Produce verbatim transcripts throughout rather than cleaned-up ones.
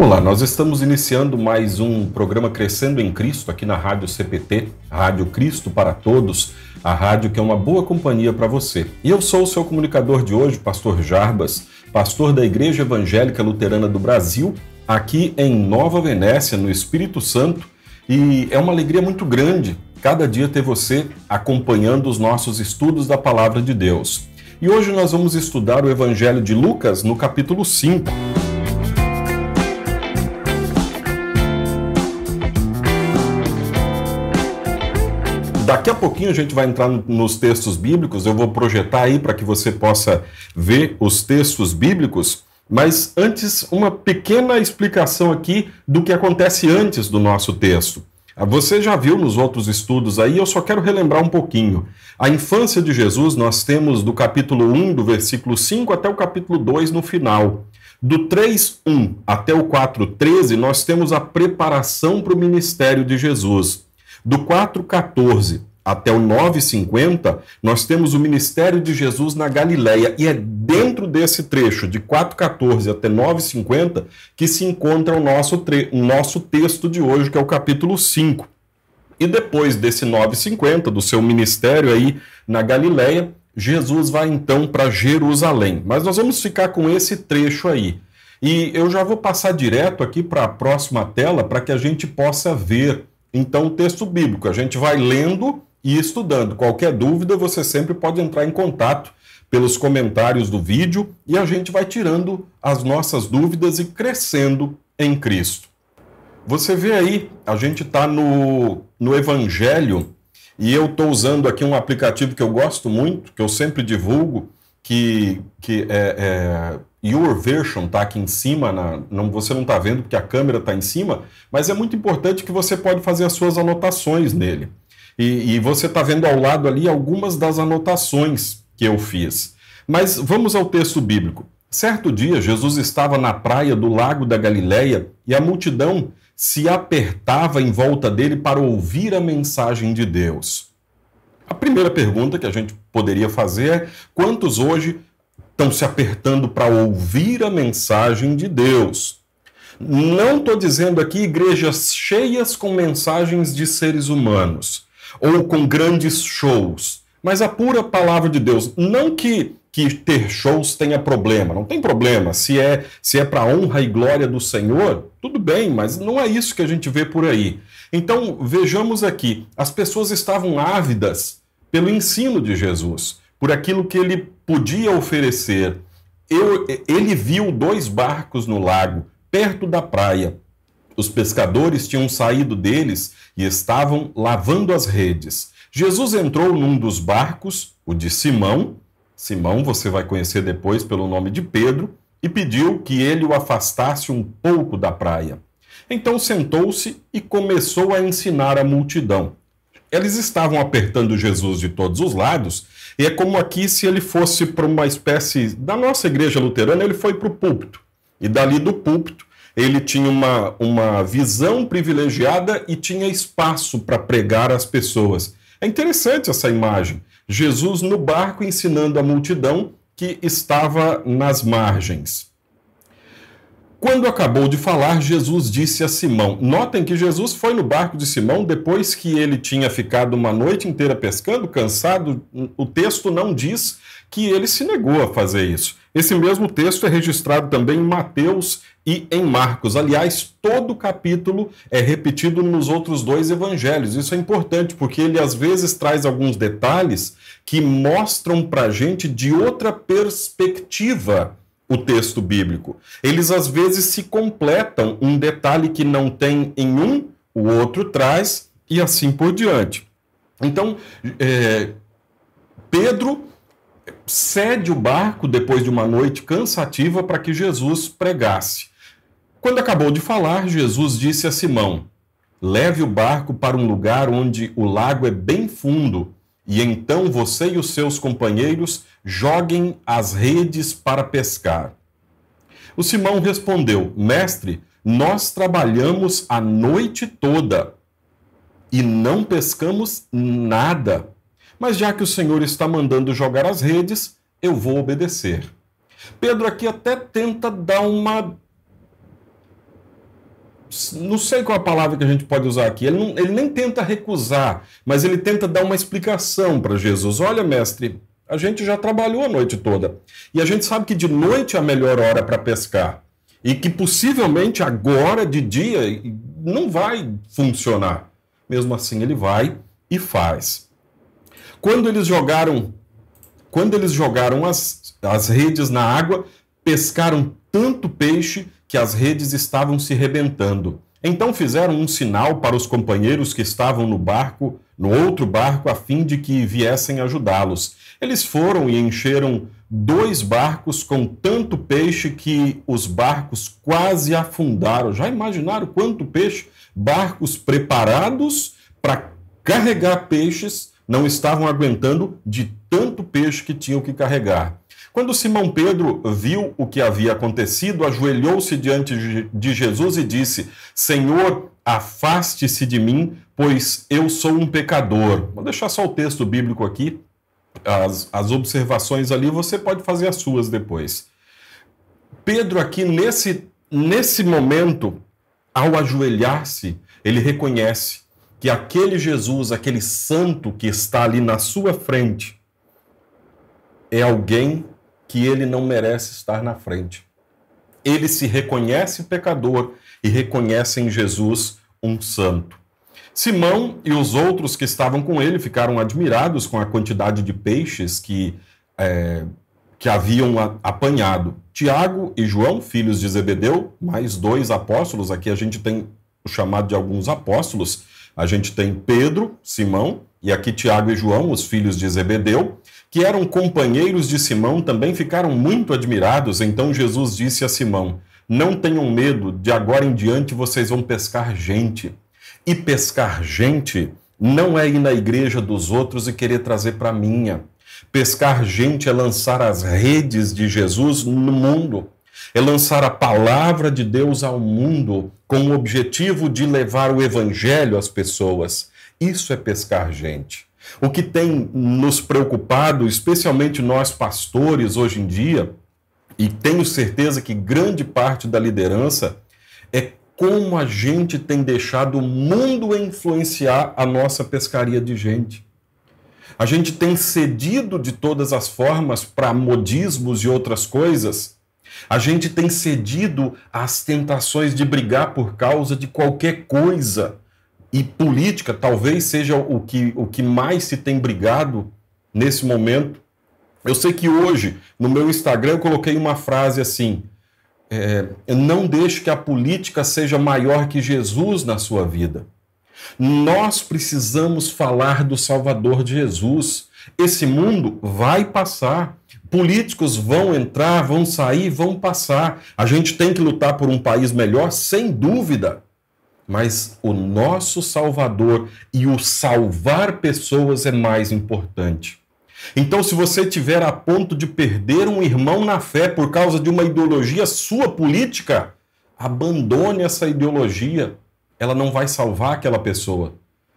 Olá, nós estamos iniciando mais um programa Crescendo em Cristo aqui na Rádio C P T, Rádio Cristo para Todos, a rádio que é uma boa companhia para você. E eu sou o seu comunicador de hoje, Pastor Jarbas, pastor da Igreja Evangélica Luterana do Brasil, aqui em Nova Venécia, no Espírito Santo, e é uma alegria muito grande cada dia ter você acompanhando os nossos estudos da Palavra de Deus. E hoje nós vamos estudar o Evangelho de Lucas no capítulo cinco. Daqui a pouquinho a gente vai entrar nos textos bíblicos, eu vou projetar aí para que você possa ver os textos bíblicos, mas antes uma pequena explicação aqui do que acontece antes do nosso texto. Você já viu nos outros estudos aí, eu só quero relembrar um pouquinho. A infância de Jesus nós temos do capítulo um, do versículo cinco até o capítulo dois no final. Do três, um até o quatro, treze, nós temos a preparação para o ministério de Jesus. Do quatro, quatorze até o nove, cinquenta, nós temos o ministério de Jesus na Galileia. E é dentro desse trecho, de quatro, quatorze até nove, cinquenta, que se encontra o nosso, tre- o nosso texto de hoje, que é o capítulo cinco. E depois desse nove, cinquenta, do seu ministério aí na Galileia, Jesus vai então para Jerusalém. Mas nós vamos ficar com esse trecho aí. E eu já vou passar direto aqui para a próxima tela para que a gente possa ver então o texto bíblico. A gente vai lendo e estudando. Qualquer dúvida, você sempre pode entrar em contato pelos comentários do vídeo e a gente vai tirando as nossas dúvidas e crescendo em Cristo. Você vê aí, a gente está no, no Evangelho e eu estou usando aqui um aplicativo que eu gosto muito, que eu sempre divulgo, que, que é, é YouVersion, está aqui em cima, na, não, você não está vendo porque a câmera está em cima, mas é muito importante que você pode fazer as suas anotações nele. E, e você está vendo ao lado ali algumas das anotações que eu fiz. Mas vamos ao texto bíblico. Certo dia, Jesus estava na praia do lago da Galileia e a multidão se apertava em volta dele para ouvir a mensagem de Deus. A primeira pergunta que a gente poderia fazer é: quantos hoje estão se apertando para ouvir a mensagem de Deus? Não estou dizendo aqui igrejas cheias com mensagens de seres humanos ou com grandes shows, mas a pura palavra de Deus. Não que, que ter shows tenha problema, não tem problema. Se é, se é para a honra e glória do Senhor, tudo bem, mas não é isso que a gente vê por aí. Então, vejamos aqui, as pessoas estavam ávidas pelo ensino de Jesus, por aquilo que ele podia oferecer. Eu, ele viu dois barcos no lago, perto da praia. Os pescadores tinham saído deles e estavam lavando as redes. Jesus entrou num dos barcos, o de Simão. Simão você vai conhecer depois pelo nome de Pedro, e pediu que ele o afastasse um pouco da praia. Então sentou-se e começou a ensinar a multidão. Eles estavam apertando Jesus de todos os lados, e é como aqui se ele fosse para uma espécie da nossa igreja luterana, ele foi para o púlpito. E dali do púlpito, ele tinha uma, uma visão privilegiada e tinha espaço para pregar às pessoas. É interessante essa imagem. Jesus no barco ensinando a multidão que estava nas margens. Quando acabou de falar, Jesus disse a Simão. Notem que Jesus foi no barco de Simão depois que ele tinha ficado uma noite inteira pescando, cansado. O texto não diz que ele se negou a fazer isso. Esse mesmo texto é registrado também em Mateus e em Marcos. Aliás, todo o capítulo é repetido nos outros dois evangelhos. Isso é importante porque ele às vezes traz alguns detalhes que mostram para a gente de outra perspectiva o texto bíblico. Eles às vezes se completam, um detalhe que não tem em um, o outro traz, e assim por diante. Então, é, Pedro cede o barco depois de uma noite cansativa para que Jesus pregasse. Quando acabou de falar, Jesus disse a Simão: leve o barco para um lugar onde o lago é bem fundo, e então você e os seus companheiros joguem as redes para pescar. O Simão respondeu: mestre, nós trabalhamos a noite toda e não pescamos nada. Mas já que o Senhor está mandando jogar as redes, eu vou obedecer. Pedro aqui até tenta dar uma não sei qual a palavra que a gente pode usar aqui, ele, não, ele nem tenta recusar, mas ele tenta dar uma explicação para Jesus. Olha, mestre, a gente já trabalhou a noite toda, e a gente sabe que de noite é a melhor hora para pescar, e que possivelmente agora de dia não vai funcionar. Mesmo assim, ele vai e faz. Quando eles jogaram, quando eles jogaram as, as redes na água, pescaram tanto peixe que as redes estavam se rebentando. Então fizeram um sinal para os companheiros que estavam no barco, no outro barco, a fim de que viessem ajudá-los. Eles foram e encheram dois barcos com tanto peixe que os barcos quase afundaram. Já imaginaram quanto peixe? Barcos preparados para carregar peixes não estavam aguentando de tanto peixe que tinham que carregar. Quando Simão Pedro viu o que havia acontecido, ajoelhou-se diante de Jesus e disse: Senhor, afaste-se de mim, pois eu sou um pecador. Vou deixar só o texto bíblico aqui, as, as observações ali, você pode fazer as suas depois. Pedro aqui, nesse, nesse momento, ao ajoelhar-se, ele reconhece que aquele Jesus, aquele santo que está ali na sua frente, é alguém que ele não merece estar na frente. Ele se reconhece pecador e reconhece em Jesus um santo. Simão e os outros que estavam com ele ficaram admirados com a quantidade de peixes que, é, que haviam apanhado. Tiago e João, filhos de Zebedeu, mais dois apóstolos, aqui a gente tem o chamado de alguns apóstolos, a gente tem Pedro, Simão, e aqui Tiago e João, os filhos de Zebedeu, que eram companheiros de Simão, também ficaram muito admirados. Então Jesus disse a Simão: não tenham medo, de agora em diante vocês vão pescar gente. E pescar gente não é ir na igreja dos outros e querer trazer para a minha. Pescar gente é lançar as redes de Jesus no mundo. É lançar a palavra de Deus ao mundo com o objetivo de levar o evangelho às pessoas. Isso é pescar gente. O que tem nos preocupado, especialmente nós pastores hoje em dia, e tenho certeza que grande parte da liderança, é como a gente tem deixado o mundo influenciar a nossa pescaria de gente. A gente tem cedido de todas as formas para modismos e outras coisas. A gente tem cedido às tentações de brigar por causa de qualquer coisa. E política talvez seja o que, o que mais se tem brigado nesse momento. Eu sei que hoje, no meu Instagram, eu coloquei uma frase assim: é, não deixe que a política seja maior que Jesus na sua vida. Nós precisamos falar do Salvador de Jesus. Esse mundo vai passar. Políticos vão entrar, vão sair, vão passar. A gente tem que lutar por um país melhor, sem dúvida. Mas o nosso Salvador e o salvar pessoas é mais importante. Então, se você estiver a ponto de perder um irmão na fé por causa de uma ideologia sua política, abandone essa ideologia. Ela não vai salvar aquela pessoa.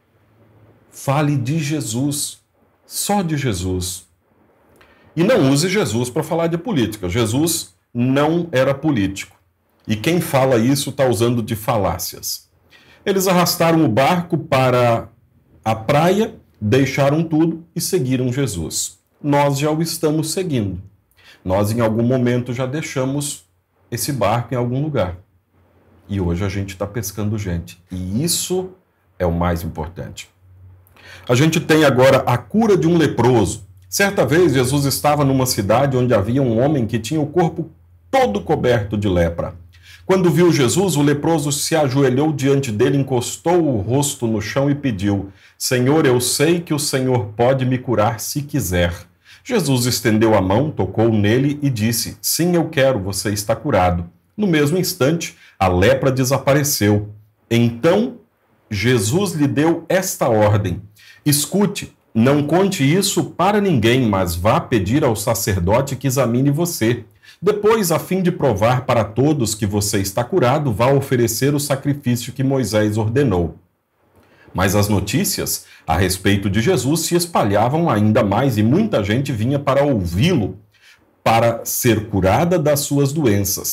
Fale de Jesus, só de Jesus. E não use Jesus para falar de política. Jesus não era político. E quem fala isso está usando de falácias. Eles arrastaram o barco para a praia, deixaram tudo e seguiram Jesus. Nós já o estamos seguindo. Nós, em algum momento, já deixamos esse barco em algum lugar. E hoje a gente está pescando gente. E isso é o mais importante. A gente tem agora a cura de um leproso. Certa vez, Jesus estava numa cidade onde havia um homem que tinha o corpo todo coberto de lepra. Quando viu Jesus, o leproso se ajoelhou diante dele, encostou o rosto no chão e pediu: Senhor, eu sei que o Senhor pode me curar se quiser. Jesus estendeu a mão, tocou nele e disse: Sim, eu quero, você está curado. No mesmo instante, a lepra desapareceu. Então, Jesus lhe deu esta ordem: escute, não conte isso para ninguém, mas vá pedir ao sacerdote que examine você. Depois, a fim de provar para todos que você está curado, vá oferecer o sacrifício que Moisés ordenou. Mas as notícias a respeito de Jesus se espalhavam ainda mais e muita gente vinha para ouvi-lo, para ser curada das suas doenças.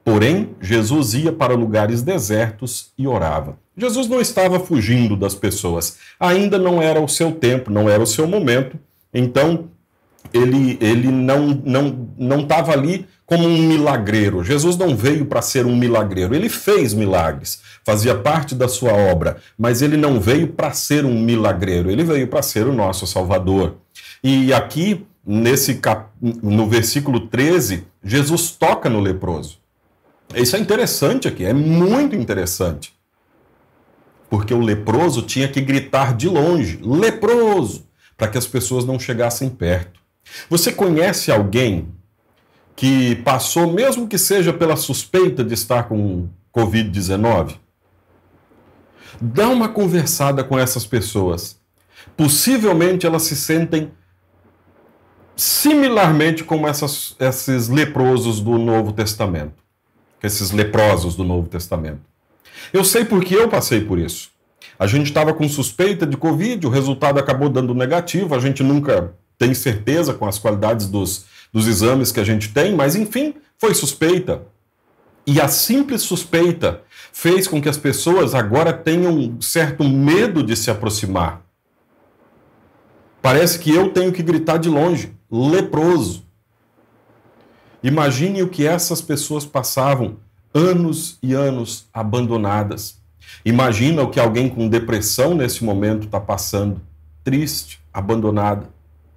Porém, Jesus ia para lugares desertos e orava. Jesus não estava fugindo das pessoas. Ainda não era o seu tempo, não era o seu momento. Então, ele, ele não não não estava ali como um milagreiro. Jesus não veio para ser um milagreiro. Ele fez milagres, fazia parte da sua obra, mas ele não veio para ser um milagreiro. Ele veio para ser o nosso Salvador. E aqui, nesse cap... no versículo treze, Jesus toca no leproso. Isso é interessante aqui, é muito interessante. Porque o leproso tinha que gritar de longe, leproso, para que as pessoas não chegassem perto. Você conhece alguém que passou, mesmo que seja pela suspeita de estar com covid dezenove? Dá uma conversada com essas pessoas. Possivelmente elas se sentem similarmente como essas, esses leprosos do Novo Testamento. Esses leprosos do Novo Testamento. Eu sei porque eu passei por isso. A gente estava com suspeita de Covid, o resultado acabou dando negativo, a gente nunca tem certeza com as qualidades dos, dos exames que a gente tem, mas enfim, foi suspeita. E a simples suspeita fez com que as pessoas agora tenham um certo medo de se aproximar. Parece que eu tenho que gritar de longe, leproso. Imagine o que essas pessoas passavam anos e anos abandonadas. Imagina o que alguém com depressão nesse momento está passando, triste, abandonada.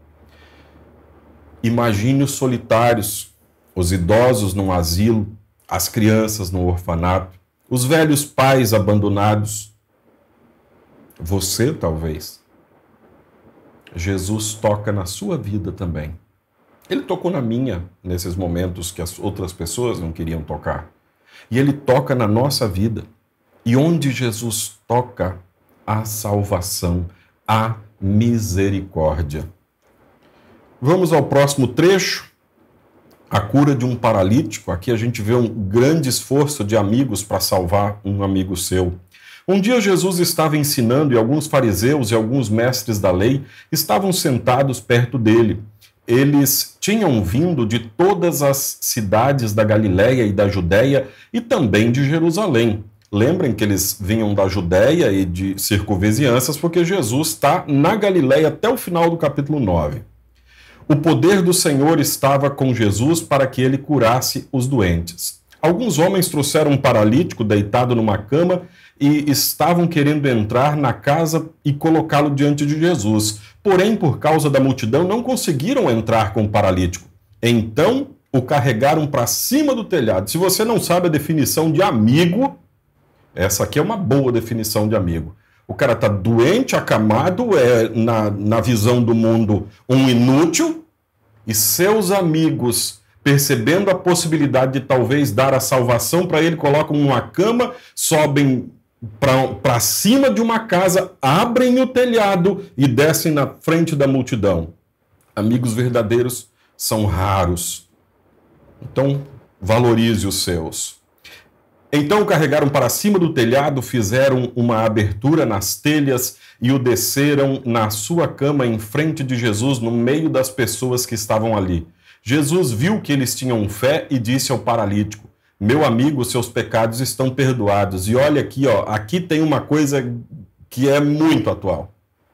Imagine os solitários, os idosos num asilo, as crianças no orfanato, os velhos pais abandonados. Você, talvez. Jesus toca na sua vida também. Ele tocou na minha, nesses momentos que as outras pessoas não queriam tocar. E ele toca na nossa vida. E onde Jesus toca, há salvação, há misericórdia. Vamos ao próximo trecho. A cura de um paralítico. Aqui a gente vê um grande esforço de amigos para salvar um amigo seu. Um dia Jesus estava ensinando e alguns fariseus e alguns mestres da lei estavam sentados perto dele. Eles tinham vindo de todas as cidades da Galiléia e da Judéia e também de Jerusalém. Lembrem que eles vinham da Judéia e de circunvizinhanças porque Jesus está na Galiléia até o final do capítulo nove. O poder do Senhor estava com Jesus para que ele curasse os doentes. Alguns homens trouxeram um paralítico deitado numa cama e estavam querendo entrar na casa e colocá-lo diante de Jesus. Porém, por causa da multidão, não conseguiram entrar com o paralítico. Então, o carregaram para cima do telhado. Se você não sabe a definição de amigo, essa aqui é uma boa definição de amigo. O cara está doente, acamado, é, na, na visão do mundo, um inútil, e seus amigos, percebendo a possibilidade de talvez dar a salvação para ele, colocam numa cama, sobem para cima de uma casa, abrem o telhado e descem na frente da multidão. Amigos verdadeiros são raros. Então, valorize os seus. Então carregaram para cima do telhado, fizeram uma abertura nas telhas e o desceram na sua cama em frente de Jesus, no meio das pessoas que estavam ali. Jesus viu que eles tinham fé e disse ao paralítico: meu amigo, seus pecados estão perdoados. E olha aqui, ó, aqui tem uma coisa que é muito atual.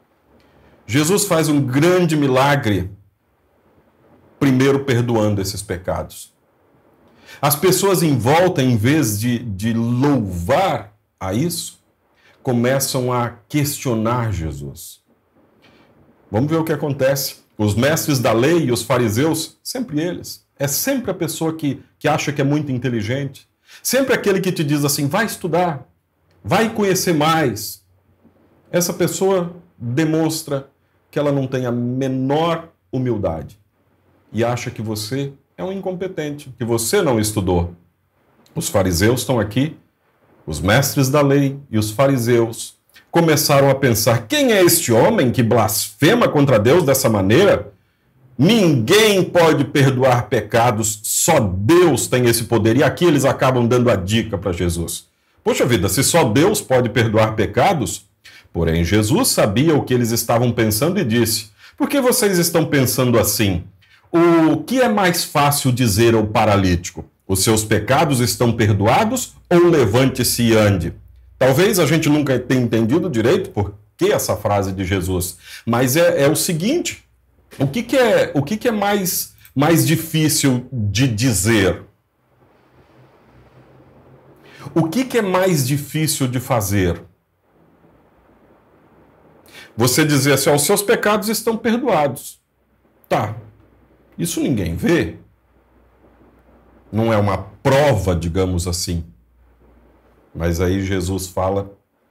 Jesus faz um grande milagre, primeiro perdoando esses pecados. As pessoas em volta, em vez de, de louvar a isso, começam a questionar Jesus. Vamos ver o que acontece. Os mestres da lei e os fariseus, sempre eles. É sempre a pessoa que, que acha que é muito inteligente. Sempre aquele que te diz assim, vai estudar, vai conhecer mais. Essa pessoa demonstra que ela não tem a menor humildade e acha que você é um incompetente, que você não estudou. Os fariseus estão aqui, os mestres da lei e os fariseus começaram a pensar, quem é este homem que blasfema contra Deus dessa maneira? Ninguém pode perdoar pecados, só Deus tem esse poder. E aqui eles acabam dando a dica para Jesus. Poxa vida, se só Deus pode perdoar pecados? Porém, Jesus sabia o que eles estavam pensando e disse, por que vocês estão pensando assim? O que é mais fácil dizer ao paralítico? Os seus pecados estão perdoados ou levante-se e ande? Talvez a gente nunca tenha entendido direito por que essa frase de Jesus, mas é, é o seguinte, o que, que é, o que, que é mais, mais difícil de dizer? O que, que é mais difícil de fazer? Você dizer assim, ó, os seus pecados estão perdoados. Tá, isso ninguém vê. Não é uma prova, digamos assim. Mas aí Jesus fala,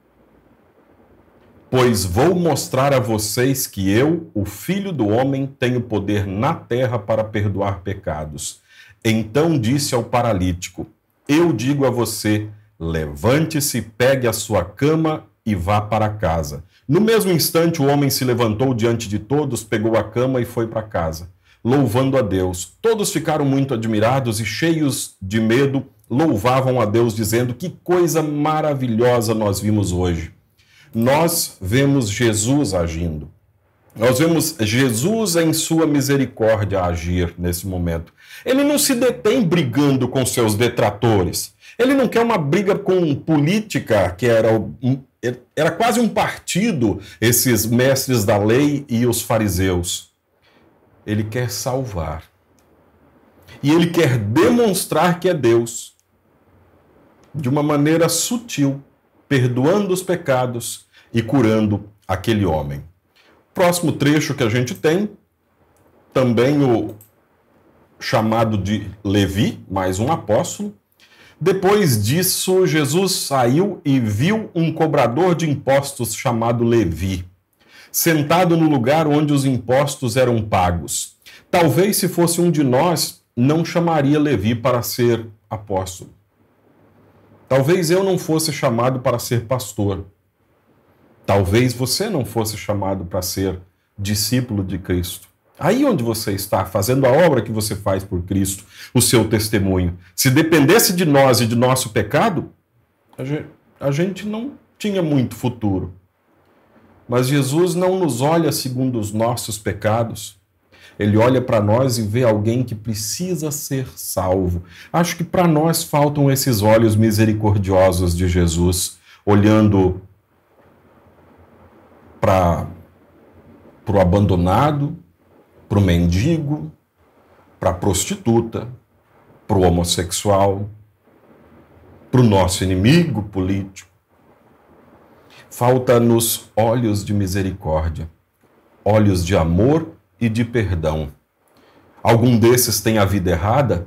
pois vou mostrar a vocês que eu, o Filho do Homem, tenho poder na terra para perdoar pecados. Então disse ao paralítico, eu digo a você, levante-se, pegue a sua cama e vá para casa. No mesmo instante, o homem se levantou diante de todos, pegou a cama e foi para casa, louvando a Deus. Todos ficaram muito admirados e, cheios de medo, louvavam a Deus, dizendo, que coisa maravilhosa nós vimos hoje. Nós vemos Jesus agindo. Nós vemos Jesus em sua misericórdia agir nesse momento. Ele não se detém brigando com seus detratores. Ele não quer uma briga com política, que era, era quase um partido, esses mestres da lei e os fariseus. Ele quer salvar. E ele quer demonstrar que é Deus, de uma maneira sutil, perdoando os pecados e curando aquele homem. Próximo trecho que a gente tem, também o chamado de Levi, mais um apóstolo. Depois disso, Jesus saiu e viu um cobrador de impostos chamado Levi, sentado no lugar onde os impostos eram pagos. Talvez, se fosse um de nós, não chamaria Levi para ser apóstolo. Talvez eu não fosse chamado para ser pastor. Talvez você não fosse chamado para ser discípulo de Cristo. Aí onde você está, fazendo a obra que você faz por Cristo, o seu testemunho. Se dependesse de nós e de nosso pecado, a gente não tinha muito futuro. Mas Jesus não nos olha segundo os nossos pecados. Ele olha para nós e vê alguém que precisa ser salvo. Acho que para nós faltam esses olhos misericordiosos de Jesus, olhando para o abandonado, para o mendigo, para a prostituta, para o homossexual, para o nosso inimigo político. Falta-nos olhos de misericórdia, olhos de amor e de perdão. Algum desses tem a vida errada?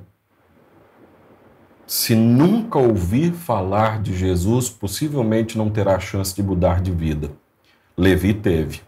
Se nunca ouvir falar de Jesus, possivelmente não terá a chance de mudar de vida. Levi teve.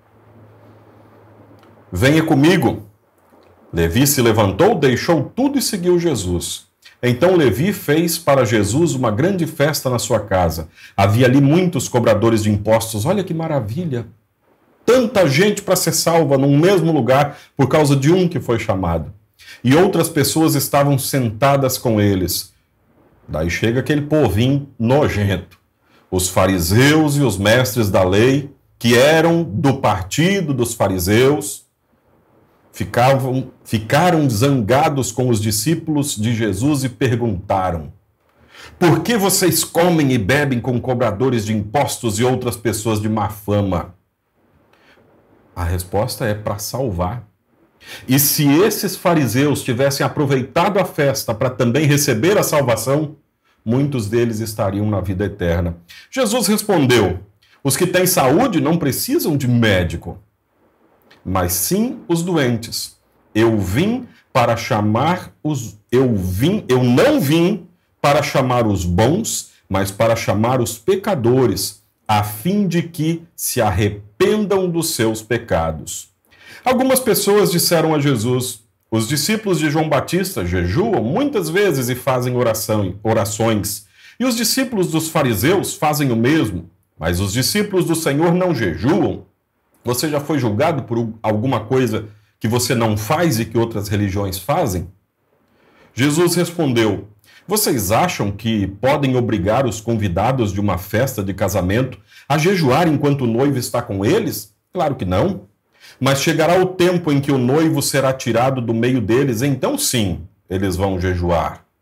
Venha comigo. Levi se levantou, deixou tudo e seguiu Jesus. Então Levi fez para Jesus uma grande festa na sua casa. Havia ali muitos cobradores de impostos. Olha que maravilha! Tanta gente para ser salva num mesmo lugar por causa de um que foi chamado. E outras pessoas estavam sentadas com eles. Daí chega aquele povinho nojento. Os fariseus e os mestres da lei, que eram do partido dos fariseus, Ficavam, ficaram zangados com os discípulos de Jesus e perguntaram, por que vocês comem e bebem com cobradores de impostos e outras pessoas de má fama? A resposta é para salvar. E se esses fariseus tivessem aproveitado a festa para também receber a salvação, muitos deles estariam na vida eterna. Jesus respondeu, os que têm saúde não precisam de médico, mas sim os doentes. Eu vim para chamar os... Eu vim, eu não vim para chamar os bons, mas para chamar os pecadores, a fim de que se arrependam dos seus pecados. Algumas pessoas disseram a Jesus, os discípulos de João Batista jejuam muitas vezes e fazem oração, orações, e os discípulos dos fariseus fazem o mesmo, mas os discípulos do Senhor não jejuam. Você já foi julgado por alguma coisa que você não faz e que outras religiões fazem? Jesus respondeu, vocês acham que podem obrigar os convidados de uma festa de casamento a jejuar enquanto o noivo está com eles? Claro que não. Mas chegará o tempo em que o noivo será tirado do meio deles, então sim, eles vão jejuar.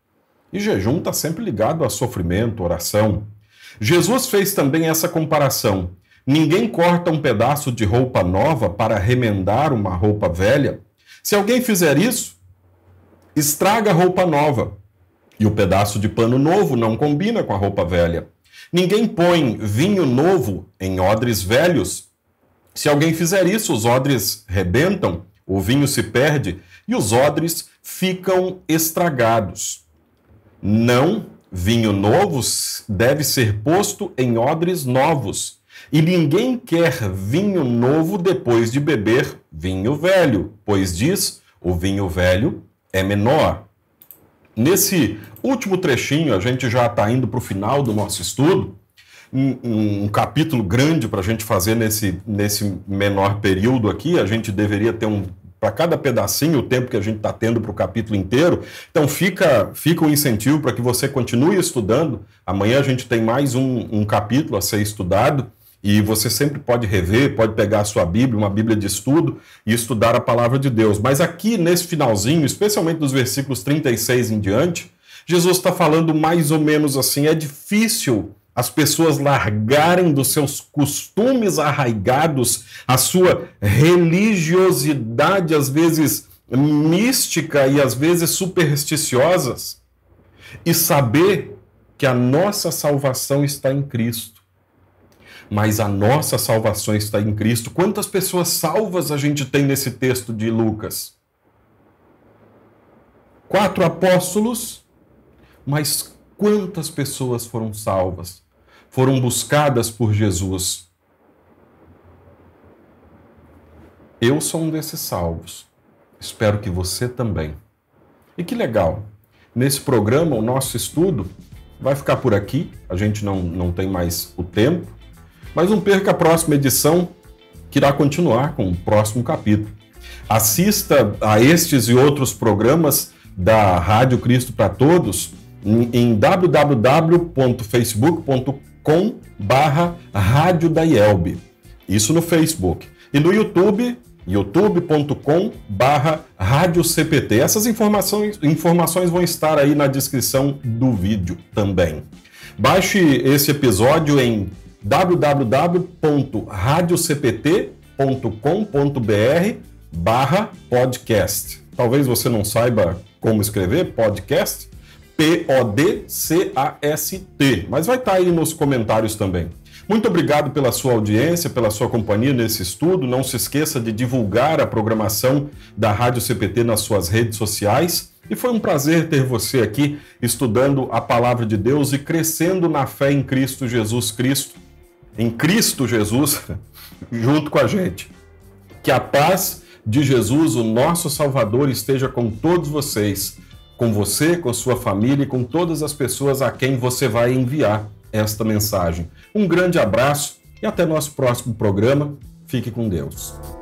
E jejum está sempre ligado a sofrimento, oração. Jesus fez também essa comparação. Ninguém corta um pedaço de roupa nova para remendar uma roupa velha. Se alguém fizer isso, estraga a roupa nova. E o pedaço de pano novo não combina com a roupa velha. Ninguém põe vinho novo em odres velhos. Se alguém fizer isso, os odres rebentam, o vinho se perde e os odres ficam estragados. Não, vinho novo deve ser posto em odres novos. E ninguém quer vinho novo depois de beber vinho velho, pois diz, o vinho velho é menor. Nesse último trechinho, a gente já está indo para o final do nosso estudo, um, um capítulo grande para a gente fazer nesse, nesse menor período aqui. A gente deveria ter um, para cada pedacinho, o tempo que a gente está tendo para o capítulo inteiro. Então fica, fica um incentivo para que você continue estudando. Amanhã a gente tem mais um, um capítulo a ser estudado. E você sempre pode rever, pode pegar a sua Bíblia, uma Bíblia de estudo, e estudar a palavra de Deus. Mas aqui nesse finalzinho, especialmente dos versículos trinta e seis em diante, Jesus está falando mais ou menos assim: é difícil as pessoas largarem dos seus costumes arraigados, a sua religiosidade, às vezes mística e às vezes supersticiosas, e saber que a nossa salvação está em Cristo. Mas a nossa salvação está em Cristo. Quantas pessoas salvas a gente tem nesse texto de Lucas? Quatro apóstolos, mas quantas pessoas foram salvas? Foram buscadas por Jesus? Eu sou um desses salvos. Espero que você também. E que legal! Nesse programa, o nosso estudo vai ficar por aqui. A gente não, não tem mais o tempo. Mas não perca a próxima edição, que irá continuar com o próximo capítulo. Assista a estes e outros programas da Rádio Cristo para Todos em, em w w w ponto facebook ponto com barra Rádio da I E L B. Isso no Facebook. E no YouTube, youtube ponto com barra Rádio C P T. Essas informações, informações vão estar aí na descrição do vídeo também. Baixe esse episódio em w w w ponto rádio c p t ponto com ponto b r barra podcast. Talvez você não saiba como escrever podcast, P O D C A S T, mas vai estar aí nos comentários também. Muito obrigado pela sua audiência, pela sua companhia nesse estudo. Não se esqueça de divulgar a programação da Rádio C P T nas suas redes sociais. E foi um prazer ter você aqui estudando a Palavra de Deus e crescendo na fé em Cristo Jesus Cristo. Em Cristo Jesus, junto com a gente. Que a paz de Jesus, o nosso Salvador, esteja com todos vocês, com você, com sua família e com todas as pessoas a quem você vai enviar esta mensagem. Um grande abraço e até nosso próximo programa. Fique com Deus.